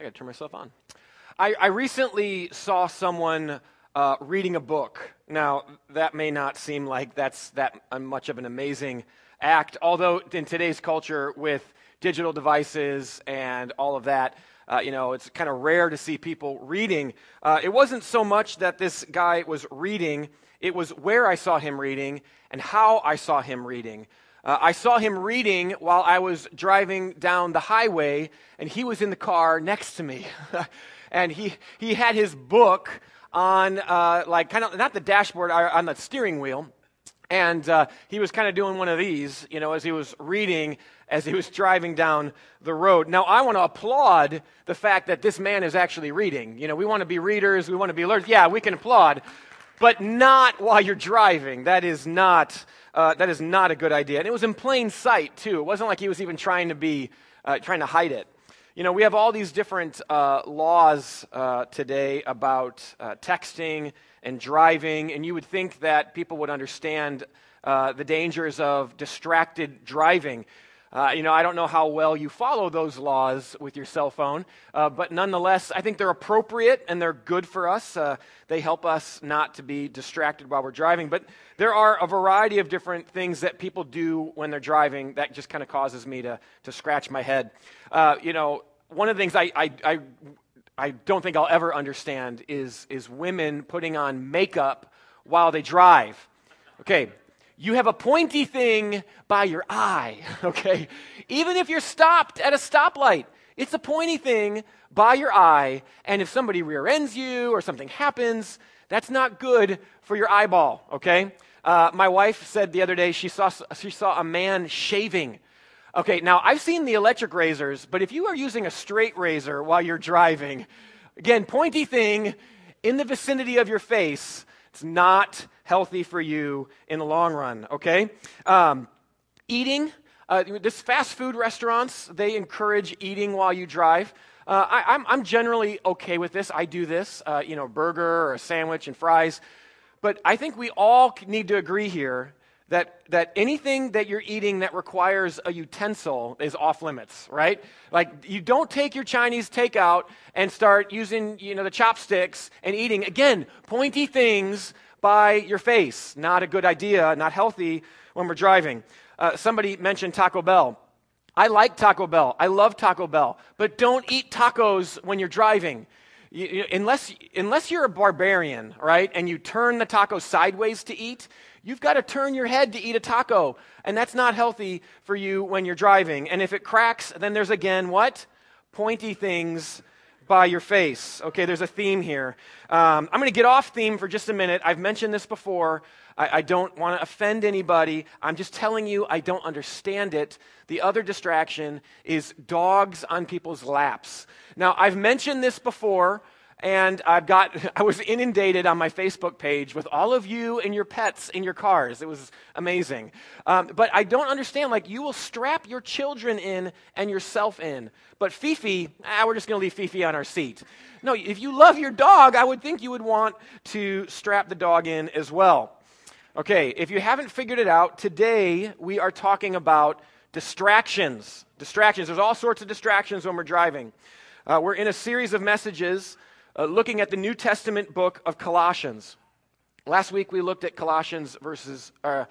I got to turn myself on. I recently saw someone reading a book. Now, that may not seem like that's that much of an amazing act, although in today's culture with digital devices and all of that, it's kind of rare to see people reading. It wasn't so much that this guy was reading, it was where I saw him reading and how I saw him reading. I saw him reading while I was driving down the highway, and he was in the car next to me. And he had his book on, not the dashboard, on the steering wheel. And he was kind of doing one of these, as he was reading, as he was driving down the road. Now, I want to applaud the fact that this man is actually reading. We want to be readers, we want to be alert. Yeah, we can applaud, but not while you're driving. That is not a good idea. And it was in plain sight, too. It wasn't like he was even trying to hide it. We have all these different laws today about texting and driving, and you would think that people would understand the dangers of distracted driving. I don't know how well you follow those laws with your cell phone, but nonetheless, I think they're appropriate and they're good for us. They help us not to be distracted while we're driving. But there are a variety of different things that people do when they're driving that just kind of causes me to scratch my head. One of the things I don't think I'll ever understand is women putting on makeup while they drive. Okay. You have a pointy thing by your eye, okay? Even if you're stopped at a stoplight, it's a pointy thing by your eye, and if somebody rear ends you or something happens, that's not good for your eyeball, okay? My wife said the other day she saw a man shaving. Okay, now I've seen the electric razors, but if you are using a straight razor while you're driving, again, pointy thing in the vicinity of your face, it's not healthy for you in the long run, okay? Eating, this fast food restaurants, they encourage eating while you drive. I'm generally okay with this. I do this, burger or a sandwich and fries. But I think we all need to agree here that anything that you're eating that requires a utensil is off limits, right? Like, you don't take your Chinese takeout and start using, the chopsticks and eating, again, pointy things by your face. Not a good idea, not healthy when we're driving. Somebody mentioned Taco Bell. I like Taco Bell. I love Taco Bell. But don't eat tacos when you're driving. Unless you're a barbarian, right, and you turn the taco sideways to eat, you've got to turn your head to eat a taco. And that's not healthy for you when you're driving. And if it cracks, then there's again what? Pointy things by your face. Okay, there's a theme here. I'm going to get off theme for just a minute. I've mentioned this before. I don't want to offend anybody. I'm just telling you I don't understand it. The other distraction is dogs on people's laps. Now, I've mentioned this before, and I was inundated on my Facebook page with all of you and your pets in your cars. It was amazing. But I don't understand, you will strap your children in and yourself in. But Fifi, we're just going to leave Fifi on our seat. No, if you love your dog, I would think you would want to strap the dog in as well. Okay, if you haven't figured it out, today we are talking about distractions. Distractions. There's all sorts of distractions when we're driving. We're in a series of messages looking at the New Testament book of Colossians. Last week we looked at Colossians verses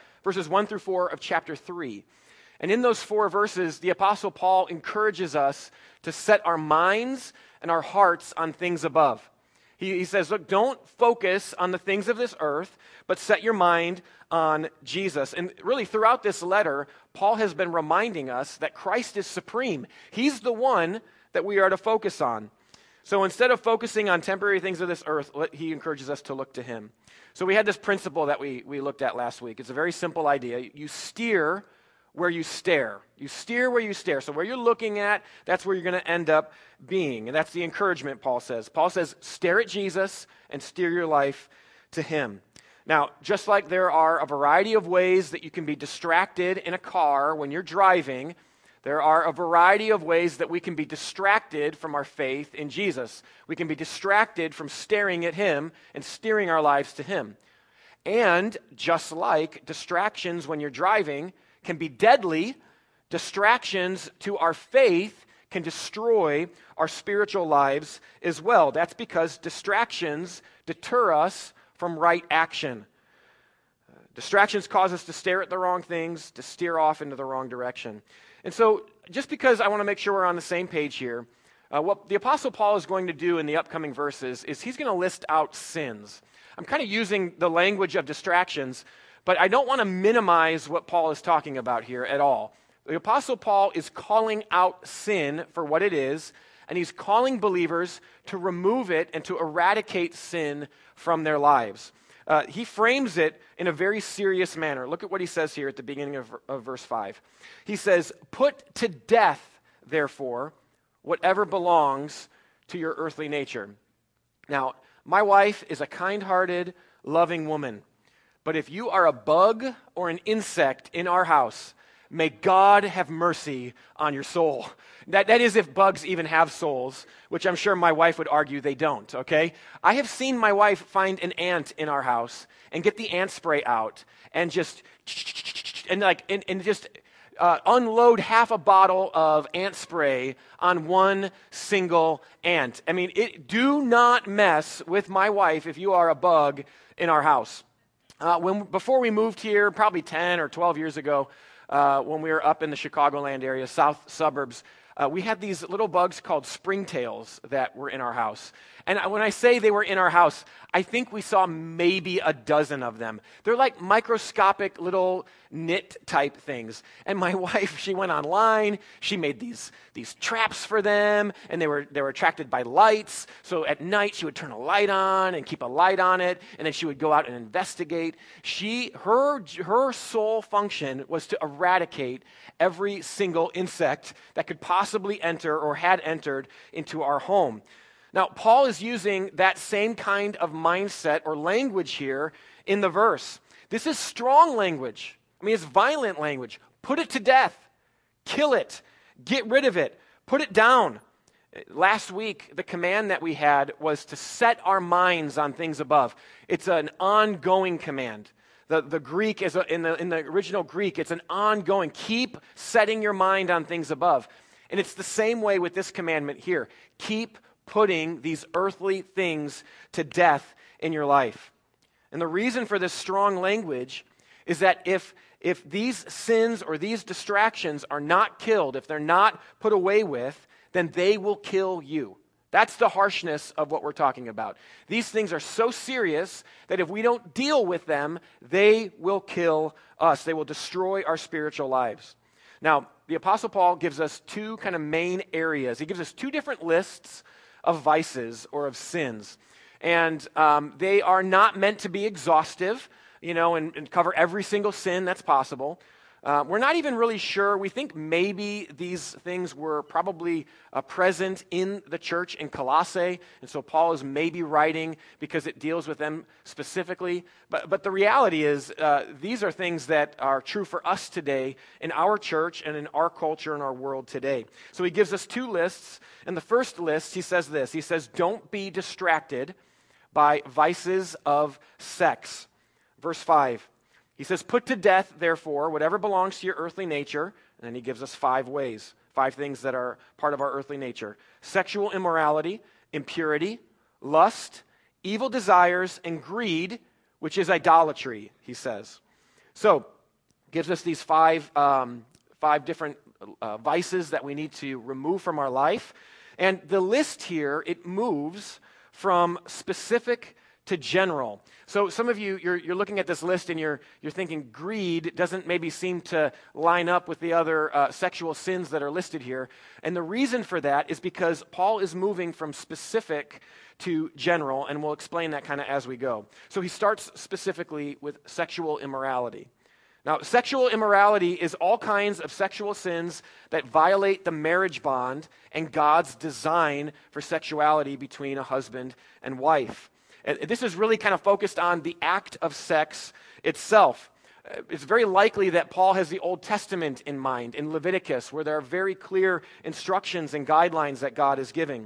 1 through 4 of chapter 3. And in those 4 verses, the Apostle Paul encourages us to set our minds and our hearts on things above. He says, look, don't focus on the things of this earth, but set your mind on Jesus. And really, throughout this letter, Paul has been reminding us that Christ is supreme. He's the one that we are to focus on. So instead of focusing on temporary things of this earth, he encourages us to look to him. So we had this principle that we looked at last week. It's a very simple idea. You steer where you stare. You steer where you stare. So where you're looking at, that's where you're going to end up being. And that's the encouragement Paul says. Paul says, stare at Jesus and steer your life to him. Now, just like there are a variety of ways that you can be distracted in a car when you're driving, there are a variety of ways that we can be distracted from our faith in Jesus. We can be distracted from staring at him and steering our lives to him. And just like distractions when you're driving can be deadly, distractions to our faith can destroy our spiritual lives as well. That's because distractions deter us from right action. Distractions cause us to stare at the wrong things, to steer off into the wrong direction. And so, just because I want to make sure we're on the same page here, what the Apostle Paul is going to do in the upcoming verses is he's going to list out sins. I'm kind of using the language of distractions, but I don't want to minimize what Paul is talking about here at all. The Apostle Paul is calling out sin for what it is, and he's calling believers to remove it and to eradicate sin from their lives. He frames it in a very serious manner. Look at what he says here at the beginning of verse 5. He says, "Put to death, therefore, whatever belongs to your earthly nature." Now, my wife is a kind-hearted, loving woman. But if you are a bug or an insect in our house, may God have mercy on your soul. That is if bugs even have souls, which I'm sure my wife would argue they don't, okay? I have seen my wife find an ant in our house and get the ant spray out and just unload half a bottle of ant spray on one single ant. I mean, do not mess with my wife if you are a bug in our house. Before we moved here, probably 10 or 12 years ago, when we were up in the Chicagoland area, south suburbs, we had these little bugs called springtails that were in our house. And when I say they were in our house, I think we saw maybe a dozen of them. They're like microscopic little knit type things. And my wife, she went online, she made these traps for them, and they were attracted by lights. So at night she would turn a light on and keep a light on it, and then she would go out and investigate. Her sole function was to eradicate every single insect that could possibly enter or had entered into our home. Now, Paul is using that same kind of mindset or language here in the verse. This is strong language. I mean, it's violent language. Put it to death. Kill it. Get rid of it. Put it down. Last week, the command that we had was to set our minds on things above. It's an ongoing command. The Greek, in the original Greek, it's an ongoing. Keep setting your mind on things above. And it's the same way with this commandment here. Keep putting these earthly things to death in your life. And the reason for this strong language is that if these sins or these distractions are not killed, if they're not put away with, then they will kill you. That's the harshness of what we're talking about. These things are so serious that if we don't deal with them, they will kill us. They will destroy our spiritual lives. Now, the Apostle Paul gives us two kind of main areas. He gives us two different lists of vices or of sins. And they are not meant to be exhaustive, and cover every single sin that's possible. We're not even really sure. We think maybe these things were probably present in the church in Colossae, and so Paul is maybe writing because it deals with them specifically. But the reality is these are things that are true for us today in our church and in our culture and our world today. So he gives us two lists. In the first list, he says this. He says, don't be distracted by vices of sex. Verse 5. He says, put to death, therefore, whatever belongs to your earthly nature. And then he gives us 5 ways, 5 things that are part of our earthly nature. Sexual immorality, impurity, lust, evil desires, and greed, which is idolatry, he says. So, gives us these 5 different vices that we need to remove from our life. And the list here, it moves from specific to general. So some of you, you're looking at this list and you're thinking greed doesn't maybe seem to line up with the other sexual sins that are listed here. And the reason for that is because Paul is moving from specific to general, and we'll explain that kind of as we go. So he starts specifically with sexual immorality. Now, sexual immorality is all kinds of sexual sins that violate the marriage bond and God's design for sexuality between a husband and wife. And this is really kind of focused on the act of sex itself. It's very likely that Paul has the Old Testament in mind, in Leviticus, where there are very clear instructions and guidelines that God is giving.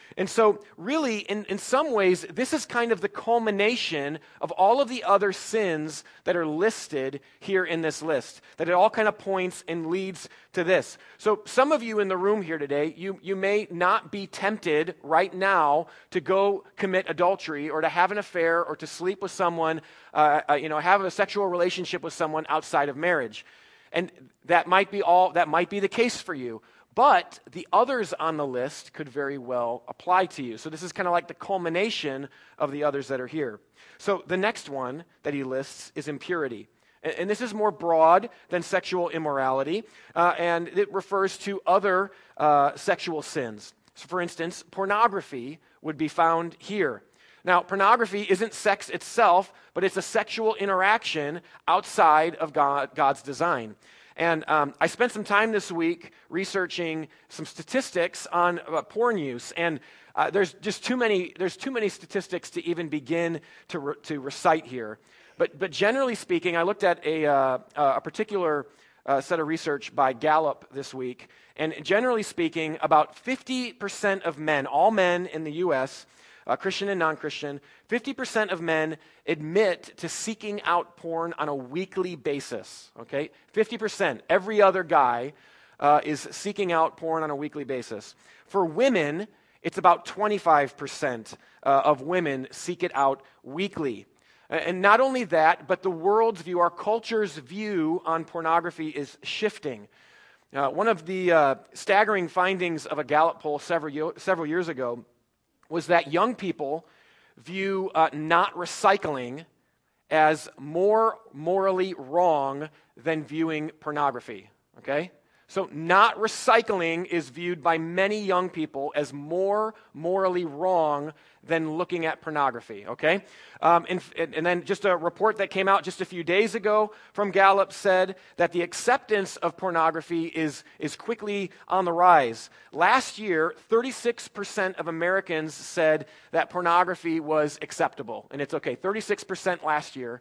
And so, really, in some ways, this is kind of the culmination of all of the other sins that are listed here in this list, that it all kind of points and leads to this. So, some of you in the room here today, you may not be tempted right now to go commit adultery or to have an affair or to sleep with someone, have a sexual relationship with someone outside of marriage. And that might be the case for you. But the others on the list could very well apply to you. So this is kind of like the culmination of the others that are here. So the next one that he lists is impurity. And this is more broad than sexual immorality, and it refers to other sexual sins. So for instance, pornography would be found here. Now, pornography isn't sex itself, but it's a sexual interaction outside of God's design. And I spent some time this week researching some statistics on porn use, and there's too many statistics to even begin to recite here. But generally speaking, I looked at a particular set of research by Gallup this week, and generally speaking, about 50% of men, all men in the U.S., Christian and non-Christian, 50% of men admit to seeking out porn on a weekly basis, okay? 50%. Every other guy is seeking out porn on a weekly basis. For women, it's about 25% of women seek it out weekly. And not only that, but the world's view, our culture's view on pornography is shifting. One of the staggering findings of a Gallup poll several years ago was that young people view not recycling as more morally wrong than viewing pornography, okay? So not recycling is viewed by many young people as more morally wrong than looking at pornography, okay? And then just a report that came out just a few days ago from Gallup said that the acceptance of pornography is quickly on the rise. Last year, 36% of Americans said that pornography was acceptable, and it's okay. 36% last year.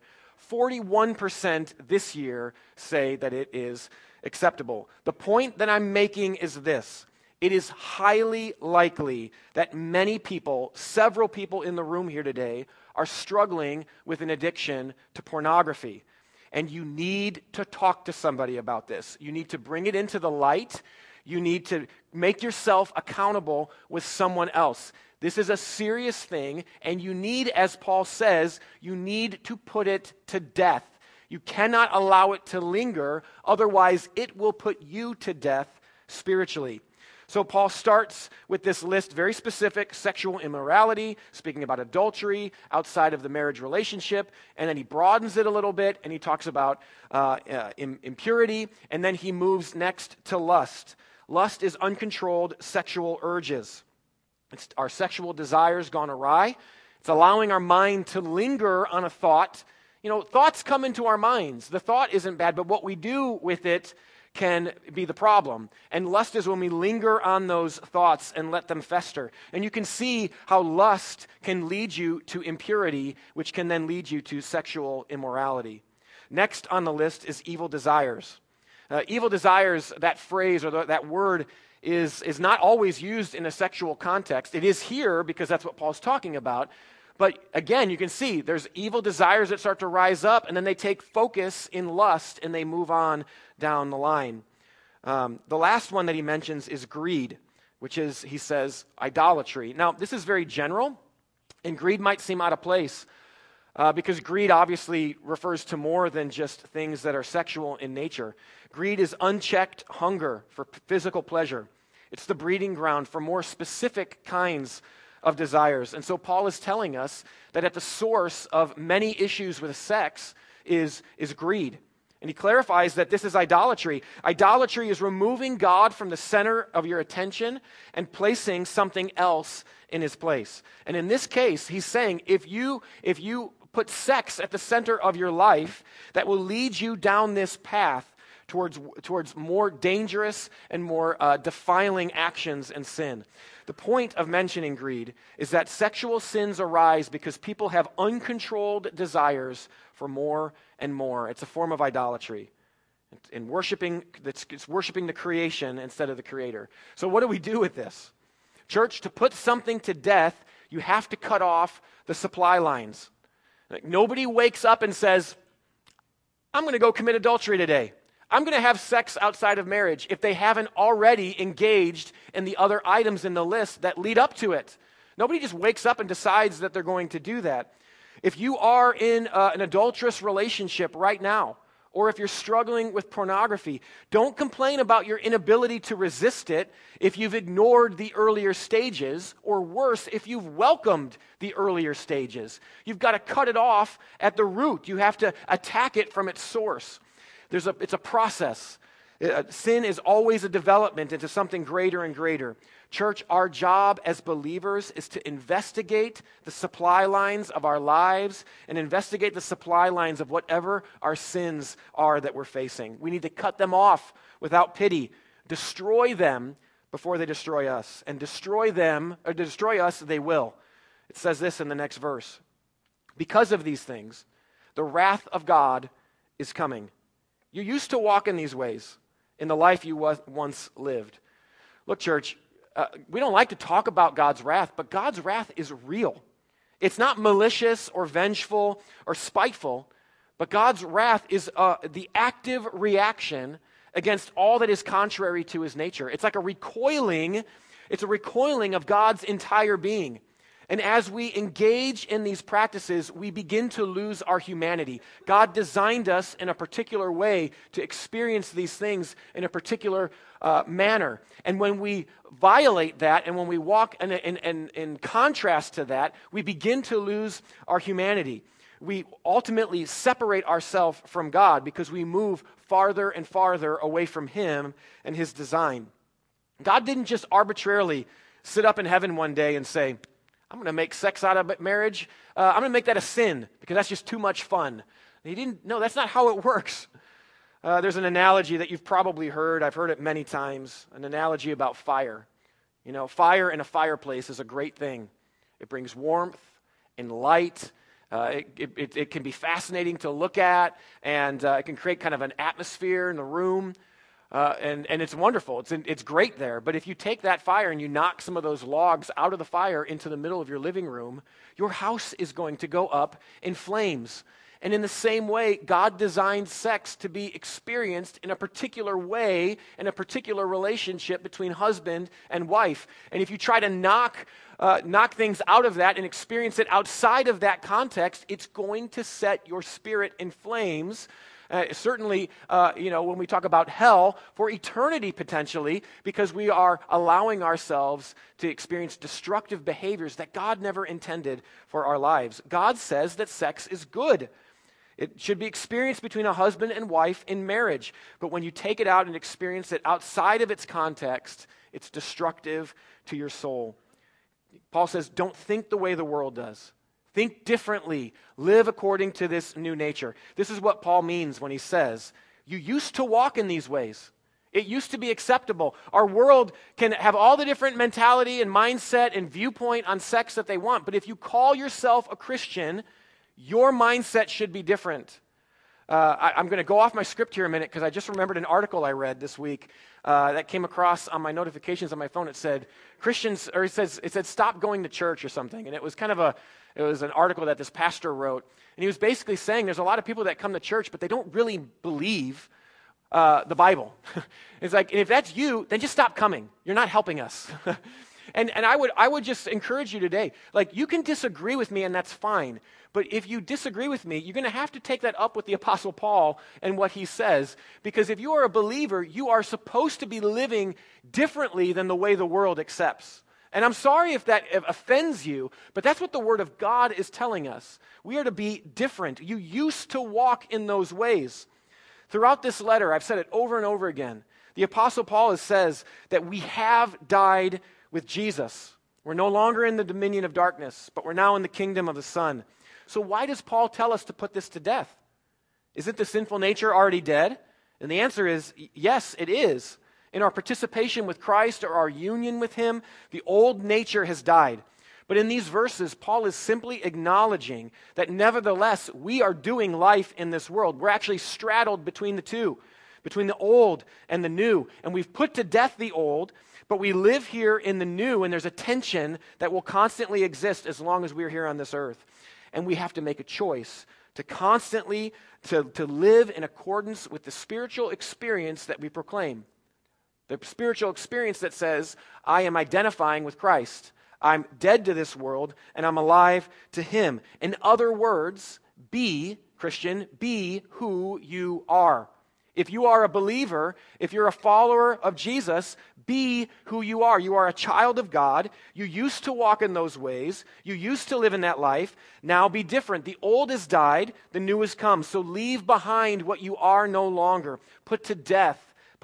41% this year say that it is acceptable. The point that I'm making is this. It is highly likely that many people, several people in the room here today, are struggling with an addiction to pornography. And you need to talk to somebody about this. You need to bring it into the light. You need to make yourself accountable with someone else. This is a serious thing, and you need, as Paul says, you need to put it to death. You cannot allow it to linger, otherwise it will put you to death spiritually. So Paul starts with this list, very specific, sexual immorality, speaking about adultery outside of the marriage relationship, and then he broadens it a little bit, and he talks about impurity, and then he moves next to lust. Lust is uncontrolled sexual urges. It's our sexual desires gone awry. It's allowing our mind to linger on a thought. You know, thoughts come into our minds. The thought isn't bad, but what we do with it can be the problem. And lust is when we linger on those thoughts and let them fester. And you can see how lust can lead you to impurity, which can then lead you to sexual immorality. Next on the list is evil desires. Evil desires, that phrase or that word is not always used in a sexual context. It is here because that's what Paul's talking about. But again, you can see there's evil desires that start to rise up, and then they take focus in lust, and they move on down the line. The last one that he mentions is greed, which is, he says, idolatry. Now, this is very general, and greed might seem out of place, because greed obviously refers to more than just things that are sexual in nature. Greed is unchecked hunger for physical pleasure. It's the breeding ground for more specific kinds of desires. And so Paul is telling us that at the source of many issues with sex is greed. And he clarifies that this is idolatry. Idolatry is removing God from the center of your attention and placing something else in his place. And in this case, he's saying if you put sex at the center of your life, that will lead you down this path towards more dangerous and more defiling actions and sin. The point of mentioning greed is that sexual sins arise because people have uncontrolled desires for more and more. It's a form of idolatry. It's worshiping the creation instead of the Creator. So what do we do with this? Church, to put something to death, you have to cut off the supply lines. Like, nobody wakes up and says, I'm going to go commit adultery today. I'm going to have sex outside of marriage if they haven't already engaged in the other items in the list that lead up to it. Nobody just wakes up and decides that they're going to do that. If you are in an adulterous relationship right now, or if you're struggling with pornography, don't complain about your inability to resist it if you've ignored the earlier stages, or worse, if you've welcomed the earlier stages. You've got to cut it off at the root. You have to attack it from its source. It's a process. Sin is always a development into something greater and greater. Church, our job as believers is to investigate the supply lines of our lives and investigate the supply lines of whatever our sins are that we're facing. We need to cut them off without pity, destroy them before they destroy us. And destroy us, they will. It says this in the next verse. Because of these things, the wrath of God is coming. You used to walk in these ways in the life you once lived. Look, church, we don't like to talk about God's wrath, but God's wrath is real. It's not malicious or vengeful or spiteful, but God's wrath is the active reaction against all that is contrary to his nature. It's like a recoiling of God's entire being. And as we engage in these practices, we begin to lose our humanity. God designed us in a particular way to experience these things in a particular manner. And when we violate that and when we walk in contrast to that, we begin to lose our humanity. We ultimately separate ourselves from God because we move farther and farther away from him and his design. God didn't just arbitrarily sit up in heaven one day and say, I'm going to make sex out of marriage. I'm going to make that a sin because that's just too much fun. He didn't. No, that's not how it works. There's an analogy that you've probably heard. I've heard it many times. An analogy about fire. You know, fire in a fireplace is a great thing. It brings warmth and light. It can be fascinating to look at, and it can create kind of an atmosphere in the room. And it's wonderful. It's great there. But if you take that fire and you knock some of those logs out of the fire into the middle of your living room, your house is going to go up in flames. And in the same way, God designed sex to be experienced in a particular way, in a particular relationship between husband and wife. And if you try to knock things out of that and experience it outside of that context, it's going to set your spirit in flames. Certainly, when we talk about hell, for eternity potentially, because we are allowing ourselves to experience destructive behaviors that God never intended for our lives. God says that sex is good. It should be experienced between a husband and wife in marriage. But when you take it out and experience it outside of its context, it's destructive to your soul. Paul says, don't think the way the world does. Think differently. Live according to this new nature. This is what Paul means when he says, you used to walk in these ways. It used to be acceptable. Our world can have all the different mentality and mindset and viewpoint on sex that they want, but if you call yourself a Christian, your mindset should be different. I'm going to go off my script here a minute because I just remembered an article I read this week that came across on my notifications on my phone. It said it said stop going to church or something, and it was it was an article that this pastor wrote, and he was basically saying there's a lot of people that come to church, but they don't really believe the Bible. It's like, and if that's you, then just stop coming. You're not helping us. And I would just encourage you today, like, you can disagree with me and that's fine, but if you disagree with me, you're going to have to take that up with the Apostle Paul and what he says, because if you are a believer, you are supposed to be living differently than the way the world accepts. And I'm sorry if that offends you, but that's what the Word of God is telling us. We are to be different. You used to walk in those ways. Throughout this letter, I've said it over and over again, the Apostle Paul says that we have died with Jesus. We're no longer in the dominion of darkness, but we're now in the kingdom of the Son. So why does Paul tell us to put this to death? Isn't the sinful nature already dead? And the answer is yes, it is. In our participation with Christ or our union with him, the old nature has died. But in these verses, Paul is simply acknowledging that nevertheless, we are doing life in this world. We're actually straddled between the two. between the old and the new. And we've put to death the old, but we live here in the new, and there's a tension that will constantly exist as long as we're here on this earth. And we have to make a choice to constantly to live in accordance with the spiritual experience that we proclaim. The spiritual experience that says, I am identifying with Christ. I'm dead to this world, and I'm alive to Him. In other words, be, Christian, be who you are. If you are a believer, if you're a follower of Jesus, be who you are. You are a child of God. You used to walk in those ways. You used to live in that life. Now be different. The old has died. The new has come. So leave behind what you are no longer. Put to death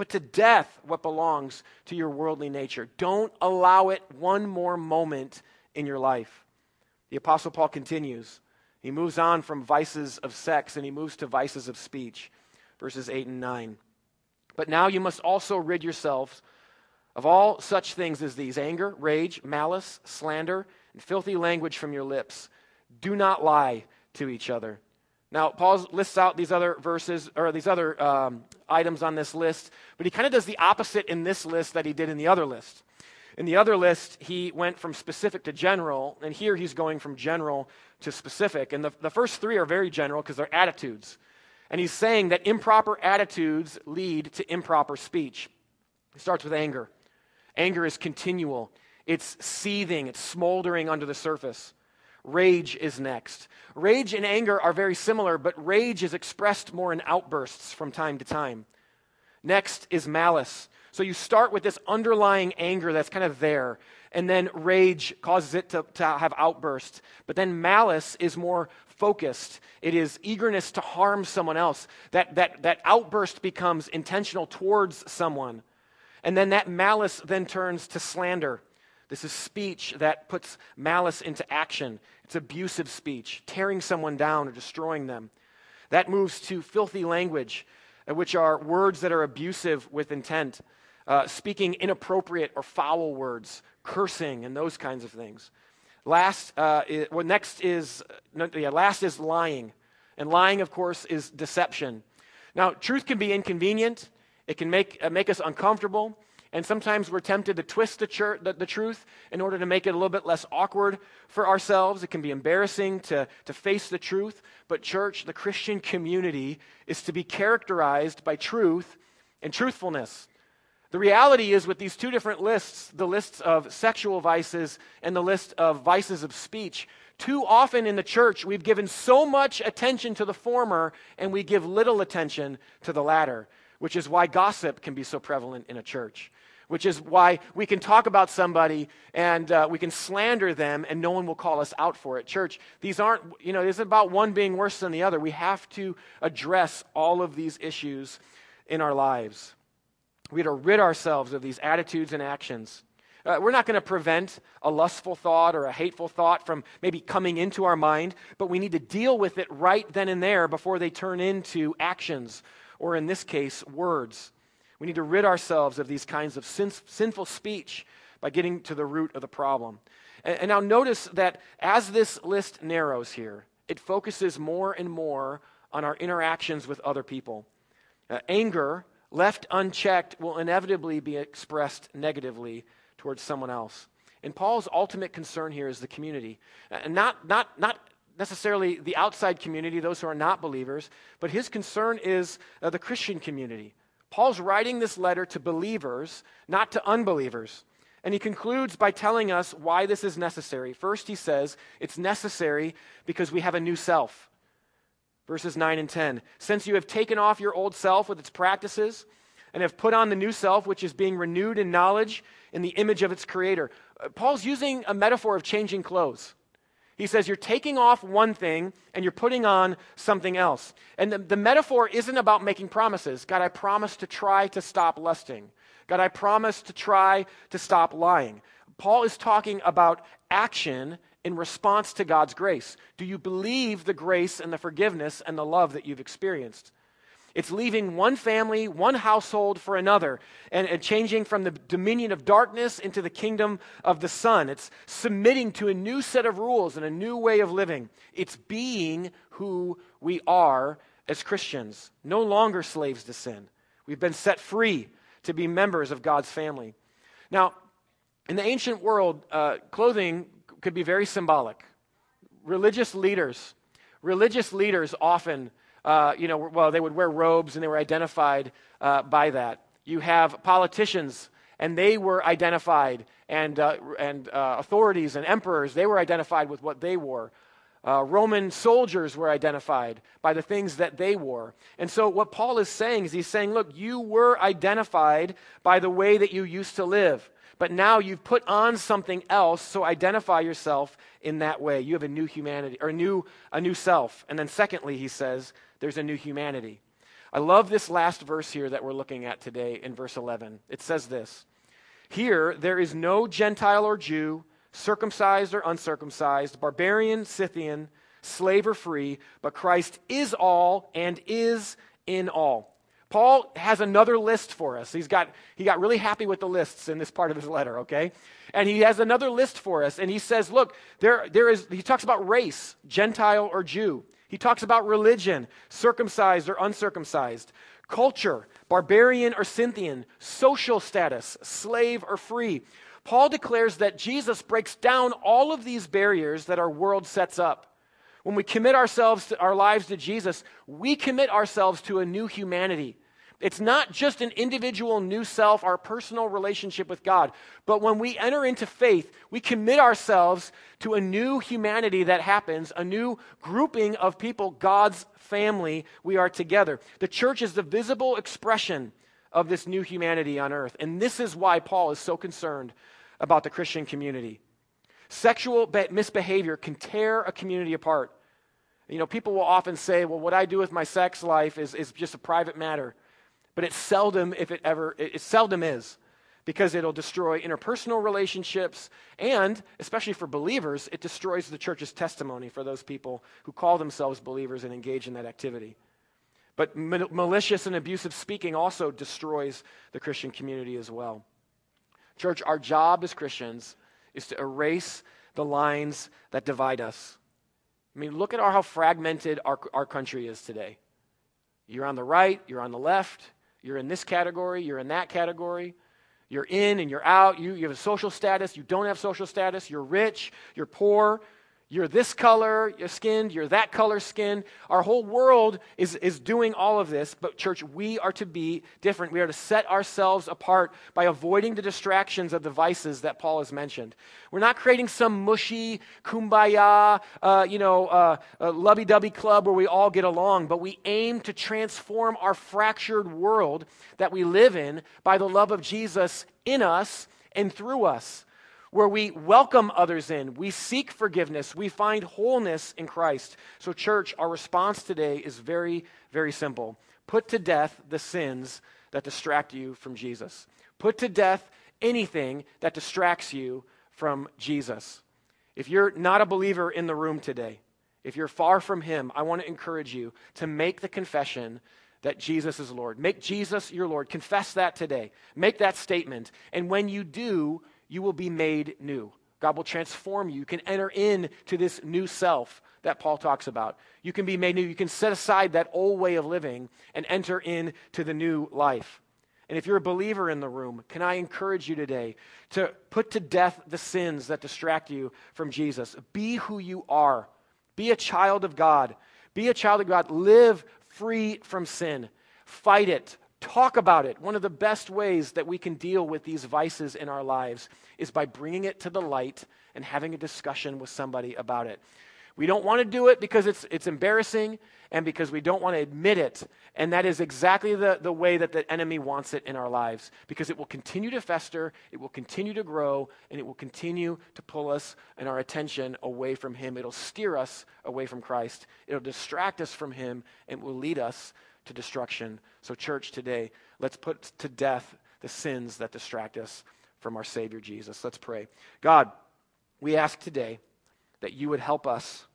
what belongs to your worldly nature. Don't allow it one more moment in your life. The Apostle Paul continues. He moves on from vices of sex and he moves to vices of speech. Verses 8 and 9. But now you must also rid yourselves of all such things as these: anger, rage, malice, slander, and filthy language from your lips. Do not lie to each other. Now, Paul lists out these other verses, or these other items on this list, but he kind of does the opposite in this list that he did in the other list. In the other list, he went from specific to general, and here he's going from general to specific. And the first three are very general because they're attitudes. And he's saying that improper attitudes lead to improper speech. It starts with anger. Anger is continual. It's seething. It's smoldering under the surface. Rage is next. Rage and anger are very similar, but rage is expressed more in outbursts from time to time. Next is malice. So you start with this underlying anger that's kind of there, and then rage causes it to have outbursts. But then malice is more focused. It is eagerness to harm someone else. That outburst becomes intentional towards someone. And then that malice then turns to slander. This is speech that puts malice into action. It's abusive speech, tearing someone down or destroying them. That moves to filthy language, which are words that are abusive with intent, speaking inappropriate or foul words, cursing, and those kinds of things. Last is lying. And lying, of course, is deception. Now, truth can be inconvenient. It can make us uncomfortable. And sometimes we're tempted to twist the truth in order to make it a little bit less awkward for ourselves. It can be embarrassing to face the truth. But church, the Christian community, is to be characterized by truth and truthfulness. The reality is with these two different lists, the lists of sexual vices and the list of vices of speech, too often in the church we've given so much attention to the former and we give little attention to the latter, which is why gossip can be so prevalent in a church, which is why we can talk about somebody and we can slander them and no one will call us out for it. Church, these aren't, it isn't about one being worse than the other. We have to address all of these issues in our lives. We have to rid ourselves of these attitudes and actions. We're not going to prevent a lustful thought or a hateful thought from maybe coming into our mind, but we need to deal with it right then and there before they turn into actions, or in this case, words. We need to rid ourselves of these kinds of sinful speech by getting to the root of the problem. And now notice that as this list narrows here, it focuses more and more on our interactions with other people. Anger, left unchecked, will inevitably be expressed negatively towards someone else. And Paul's ultimate concern here is the community. And not necessarily the outside community, those who are not believers, but his concern is the Christian community. Paul's writing this letter to believers, not to unbelievers. And he concludes by telling us why this is necessary. First, he says, it's necessary because we have a new self. Verses 9 and 10. Since you have taken off your old self with its practices and have put on the new self, which is being renewed in knowledge in the image of its creator. Paul's using a metaphor of changing clothes. He says you're taking off one thing and you're putting on something else. And the metaphor isn't about making promises. God, I promise to try to stop lusting. God, I promise to try to stop lying. Paul is talking about action in response to God's grace. Do you believe the grace and the forgiveness and the love that you've experienced? It's leaving one family, one household for another, and changing from the dominion of darkness into the kingdom of the Son. It's submitting to a new set of rules and a new way of living. It's being who we are as Christians, no longer slaves to sin. We've been set free to be members of God's family. Now, in the ancient world, clothing could be very symbolic. Religious leaders often, they would wear robes and they were identified by that. You have politicians, and they were identified, and authorities and emperors, they were identified with what they wore. Roman soldiers were identified by the things that they wore. And so what Paul is saying is he's saying, look, you were identified by the way that you used to live, but now you've put on something else, so identify yourself in that way. You have a new humanity, or a new self. And then secondly, he says, there's a new humanity. I love this last verse here that we're looking at today in verse 11. It says this, here there is no Gentile or Jew, circumcised or uncircumcised, barbarian, Scythian, slave or free, but Christ is all and is in all. Paul has another list for us. He got really happy with the lists in this part of his letter, okay? And he has another list for us, and he says, look, he talks about race, Gentile or Jew. He talks about religion, circumcised or uncircumcised, culture, barbarian or Scythian, social status, slave or free. Paul declares that Jesus breaks down all of these barriers that our world sets up. When we commit our lives to Jesus, we commit ourselves to a new humanity. It's not just an individual new self, our personal relationship with God, but when we enter into faith, we commit ourselves to a new humanity that happens, a new grouping of people, God's family, we are together. The church is the visible expression of this new humanity on earth, and this is why Paul is so concerned about the Christian community. Sexual misbehavior can tear a community apart. People will often say, well, what I do with my sex life is just a private matter. But it seldom is, because it'll destroy interpersonal relationships, and, especially for believers, it destroys the church's testimony for those people who call themselves believers and engage in that activity. But malicious and abusive speaking also destroys the Christian community as well. Church, our job as Christians is to erase the lines that divide us. I mean, look at how fragmented our country is today. You're on the right, you're on the left, you're in this category, you're in that category, you're in and you're out, you have a social status, you don't have social status, you're rich, you're poor, you're this color you're skinned, you're that color skinned. Our whole world is doing all of this, but church, we are to be different. We are to set ourselves apart by avoiding the distractions of the vices that Paul has mentioned. We're not creating some mushy, kumbaya, lovey-dovey club where we all get along, but we aim to transform our fractured world that we live in by the love of Jesus in us and through us, where we welcome others in, we seek forgiveness, we find wholeness in Christ. So church, our response today is very, very simple. Put to death the sins that distract you from Jesus. Put to death anything that distracts you from Jesus. If you're not a believer in the room today, if you're far from him, I want to encourage you to make the confession that Jesus is Lord. Make Jesus your Lord. Confess that today. Make that statement. And when you do, you will be made new. God will transform you. You can enter into this new self that Paul talks about. You can be made new. You can set aside that old way of living and enter into the new life. And if you're a believer in the room, can I encourage you today to put to death the sins that distract you from Jesus? Be who you are. Be a child of God. Be a child of God. Live free from sin. Fight it. Talk about it. One of the best ways that we can deal with these vices in our lives is by bringing it to the light and having a discussion with somebody about it. We don't want to do it because it's embarrassing and because we don't want to admit it. And that is exactly the way that the enemy wants it in our lives, because it will continue to fester, it will continue to grow, and it will continue to pull us and our attention away from him. It'll steer us away from Christ. It'll distract us from him and will lead us to destruction. So church, today, let's put to death the sins that distract us from our Savior Jesus. Let's pray. God, we ask today that you would help us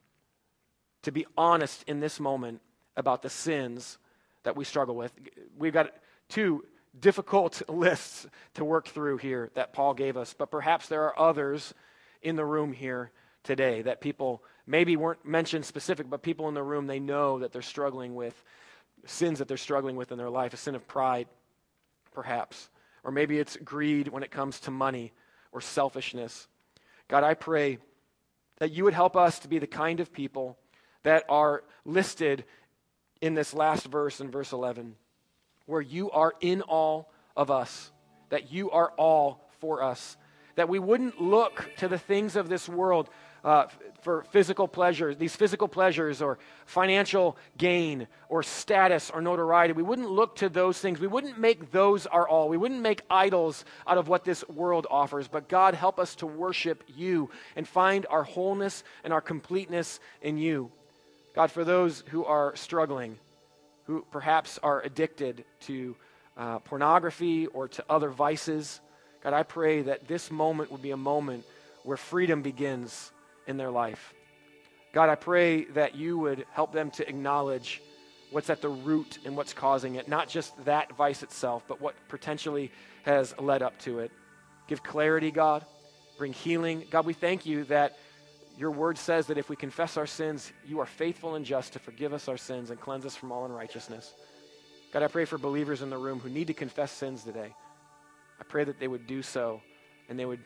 to be honest in this moment about the sins that we struggle with. We've got two difficult lists to work through here that Paul gave us, but perhaps there are others in the room here today that people maybe weren't mentioned specific, but people in the room, they know that they're struggling with sins that they're struggling with in their life, a sin of pride, perhaps. Or maybe it's greed when it comes to money or selfishness. God, I pray that you would help us to be the kind of people that are listed in this last verse in verse 11, where you are in all of us, that you are all for us, that we wouldn't look to the things of this world for physical pleasures, these physical pleasures or financial gain or status or notoriety. We wouldn't look to those things. We wouldn't make those our all. We wouldn't make idols out of what this world offers. But God, help us to worship you and find our wholeness and our completeness in you. God, for those who are struggling, who perhaps are addicted to pornography or to other vices, God, I pray that this moment would be a moment where freedom begins in their life. God, I pray that you would help them to acknowledge what's at the root and what's causing it, not just that vice itself, but what potentially has led up to it. Give clarity, God. Bring healing. God, we thank you that your word says that if we confess our sins, you are faithful and just to forgive us our sins and cleanse us from all unrighteousness. God, I pray for believers in the room who need to confess sins today. I pray that they would do so and they would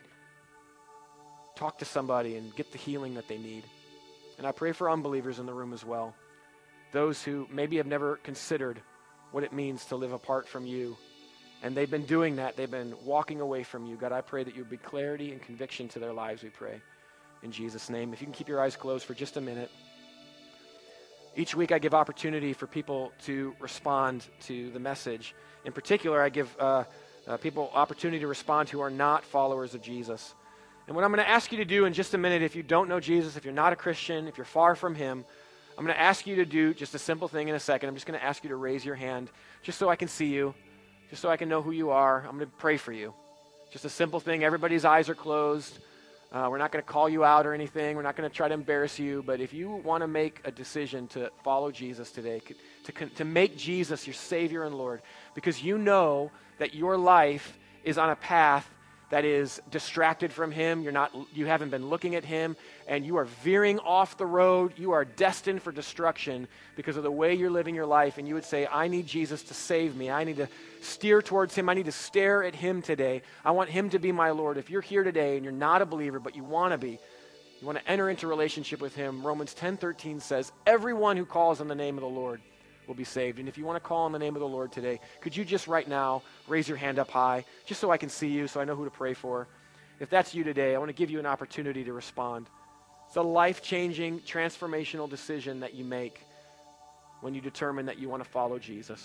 talk to somebody and get the healing that they need. And I pray for unbelievers in the room as well, those who maybe have never considered what it means to live apart from you. And they've been doing that. They've been walking away from you. God, I pray that you would be clarity and conviction to their lives, we pray. In Jesus' name. If you can keep your eyes closed for just a minute. Each week I give opportunity for people to respond to the message. In particular, I give people opportunity to respond who are not followers of Jesus. And what I'm going to ask you to do in just a minute, if you don't know Jesus, if you're not a Christian, if you're far from him, I'm going to ask you to do just a simple thing in a second. I'm just going to ask you to raise your hand just so I can see you, just so I can know who you are. I'm going to pray for you. Just a simple thing. Everybody's eyes are closed. We're not going to call you out or anything. We're not going to try to embarrass you. But if you want to make a decision to follow Jesus today, to make Jesus your Savior and Lord, because you know that your life is on a path that is distracted from him, you haven't been looking at him, and you are veering off the road, you are destined for destruction because of the way you're living your life, and you would say, I need Jesus to save me. I need to steer towards him. I need to stare at him today. I want him to be my Lord. If you're here today and you're not a believer, but you want to be, you want to enter into relationship with him, Romans 10:13 says, everyone who calls on the name of the Lord will be saved. And if you want to call on the name of the Lord today, could you just right now raise your hand up high, just so I can see you, so I know who to pray for? If that's you today, I want to give you an opportunity to respond. It's a life-changing, transformational decision that you make when you determine that you want to follow Jesus.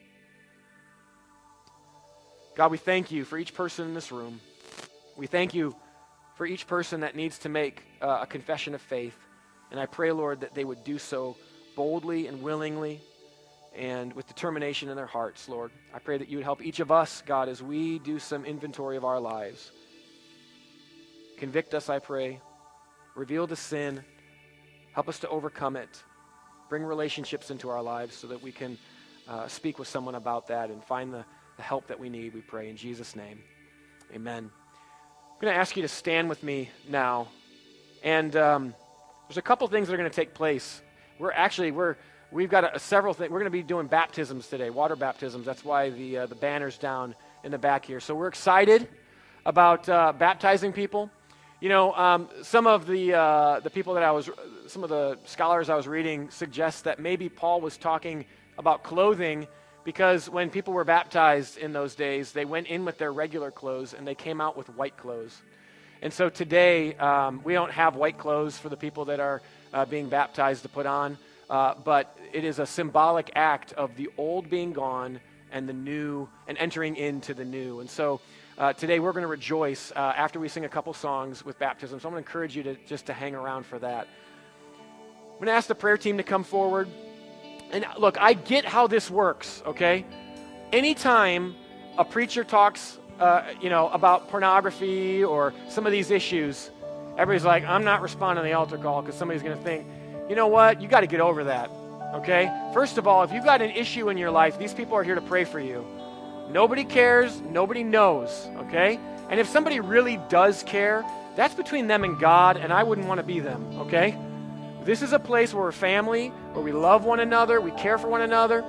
God, we thank you for each person in this room. We thank you for each person that needs to make a confession of faith. And I pray, Lord, that they would do so boldly and willingly and with determination in their hearts, Lord. I pray that you would help each of us, God, as we do some inventory of our lives. Convict us, I pray. Reveal the sin. Help us to overcome it. Bring relationships into our lives so that we can speak with someone about that and find the help that we need, we pray in Jesus' name. Amen. I'm going to ask you to stand with me now. And there's a couple things that are going to take place. We've got several things. We're going to be doing baptisms today, water baptisms. That's why the banner's down in the back here. So we're excited about baptizing people. You know, some of the people some of the scholars I was reading suggest that maybe Paul was talking about clothing because when people were baptized in those days, they went in with their regular clothes and they came out with white clothes. And so today, we don't have white clothes for the people that are being baptized to put on. But it is a symbolic act of the old being gone and the new, and entering into the new. And so today we're going to rejoice after we sing a couple songs with baptism. So I'm going to encourage you to hang around for that. I'm going to ask the prayer team to come forward. And look, I get how this works, okay? Anytime a preacher talks, about pornography or some of these issues, everybody's like, I'm not responding to the altar call because somebody's going to think, you know what? You got to get over that, okay? First of all, if you've got an issue in your life, these people are here to pray for you. Nobody cares. Nobody knows, okay? And if somebody really does care, that's between them and God, and I wouldn't want to be them, okay? This is a place where we're family, where we love one another, we care for one another.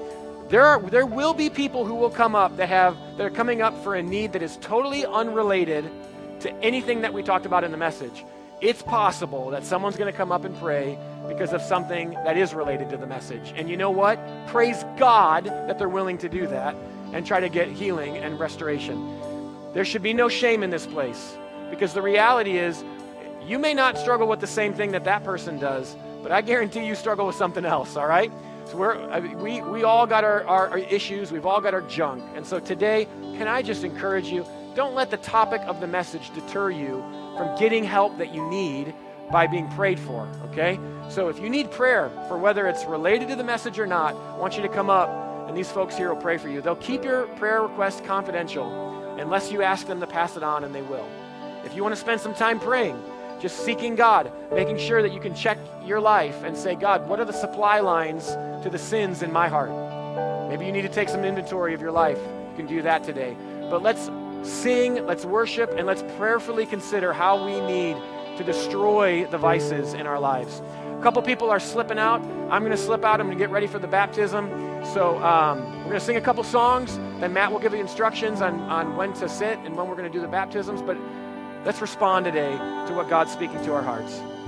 There will be people who will come up that are coming up for a need that is totally unrelated to anything that we talked about in the message. It's possible that someone's going to come up and pray because of something that is related to the message. And you know what? Praise God that they're willing to do that and try to get healing and restoration. There should be no shame in this place, because the reality is you may not struggle with the same thing that person does, but I guarantee you struggle with something else, all right? So we all got our issues. We've all got our junk. And so today, can I just encourage you, don't let the topic of the message deter you from getting help that you need by being prayed for, okay? So if you need prayer for whether it's related to the message or not, I want you to come up, and these folks here will pray for you. They'll keep your prayer request confidential unless you ask them to pass it on, and they will. If you want to spend some time praying, just seeking God, making sure that you can check your life and say, God, what are the supply lines to the sins in my heart? Maybe you need to take some inventory of your life. You can do that today. But let's sing, let's worship, and let's prayerfully consider how we need to destroy the vices in our lives. A couple people are slipping out. I'm going to slip out. I'm going to get ready for the baptism. So we're going to sing a couple songs. Then Matt will give you instructions on when to sit and when we're going to do the baptisms. But let's respond today to what God's speaking to our hearts.